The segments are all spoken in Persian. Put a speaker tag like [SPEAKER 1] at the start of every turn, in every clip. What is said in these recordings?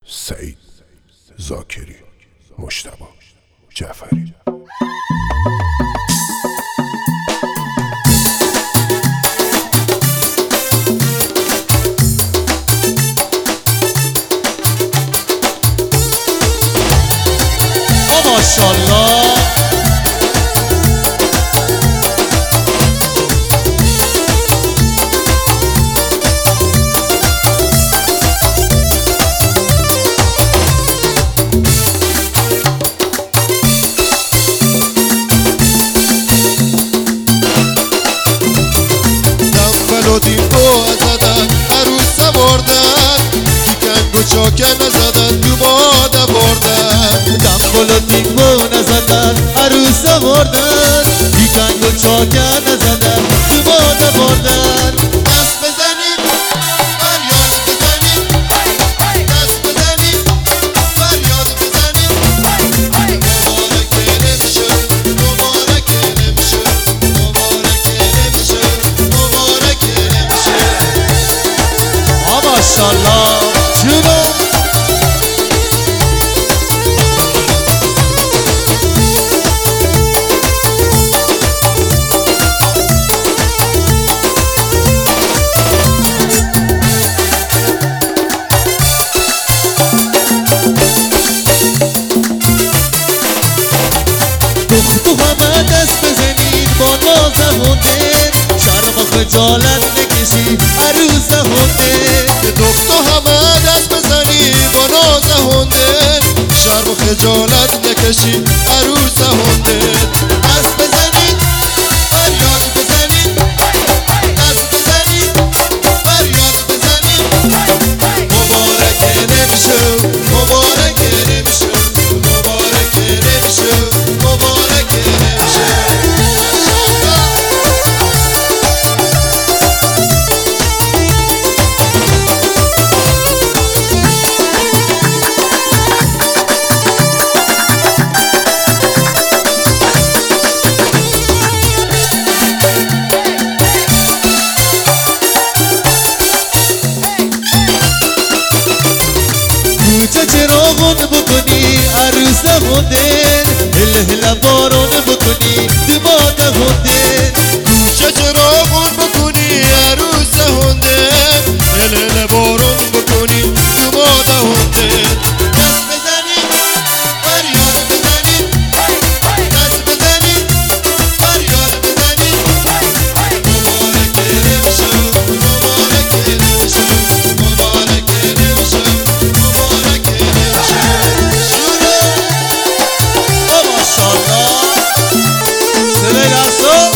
[SPEAKER 1] سعید زاکری، مجتبی جعفری.
[SPEAKER 2] ماشاءالله
[SPEAKER 3] دنبل و دیمبو زدن عروس بردن گیگنگ و چاکن زدن تو باده بردن
[SPEAKER 2] دنبال و دیمو نزدن عروس بردن بیگنگ و چاکر نزدن تو باده بردن
[SPEAKER 3] دست بزنید فریاد بزنید دست بزنید فریاد بزنید مبارک نمیشه مبارک نمیشه مبارک نمیشه مبارک نمیشه
[SPEAKER 2] ماشاءالله جونم تو همه دست بزنید با نازمونه شرم و خجالت نکشی عروس هنده
[SPEAKER 3] دختو همه دست بزنی با ناز هنده شرم و خجالت نکشی عروس هنده دست بزنید فریاد بزنید دست بزنید فریاد بزنید مبارک نمیشه مبارک نمیشه مبارک نمیشه مبارک نمیشه
[SPEAKER 2] کوچه چراغون بکنی عروس هنده هل هل بارون بکنی دماغ هنده
[SPEAKER 3] کوچه چراغون بکنی عروس هنده هل بارون بکنی تو باد هنده دست بزنید فریاد بزنید دست بزنید فریاد بزنید مبارک نمیشه مبارک نمیشه مبارک نمیشه مبارک نمیشه
[SPEAKER 2] ماشاءالله صدای درسا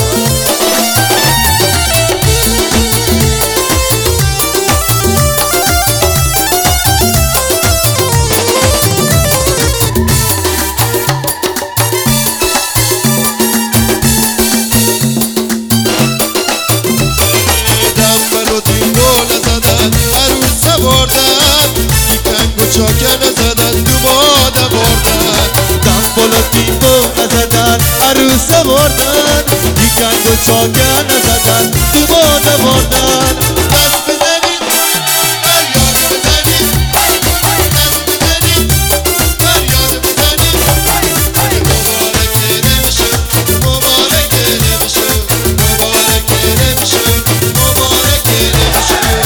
[SPEAKER 3] دنبل و دیمبو نزدن عروس بردن گیگنگ و چاکن زدن تو باده بردن
[SPEAKER 2] دنبال و دیمو نزدن عروس بردن بیگنگ و چاکر نزدن تو باده بردن
[SPEAKER 3] دست بزنید فریاد بزنید دست بزنید فریاد بزنید مبارک نمیشه مبارک نمیشه مبارک نمیشه مبارک نمیشه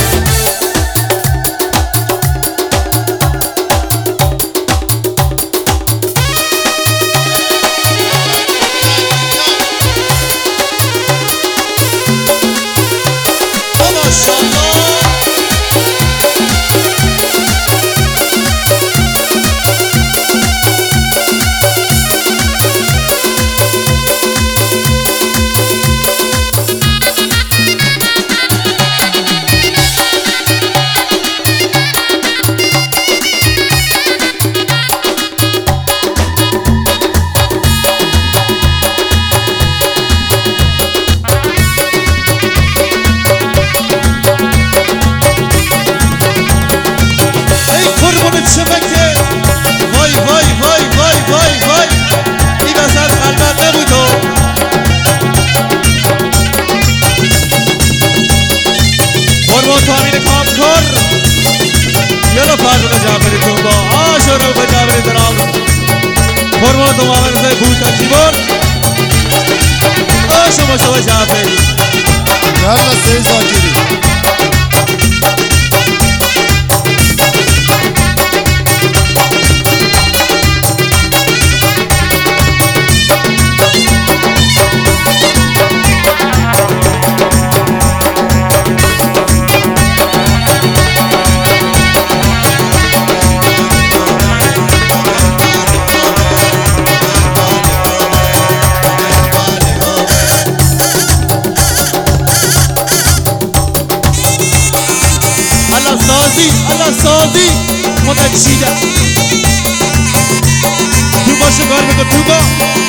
[SPEAKER 2] شما تو محمد رضای پورتاچیبون شما شما جعفری
[SPEAKER 3] یالا سید زاکری
[SPEAKER 2] Allah سازی متجیده تو باشه کار بکن تو با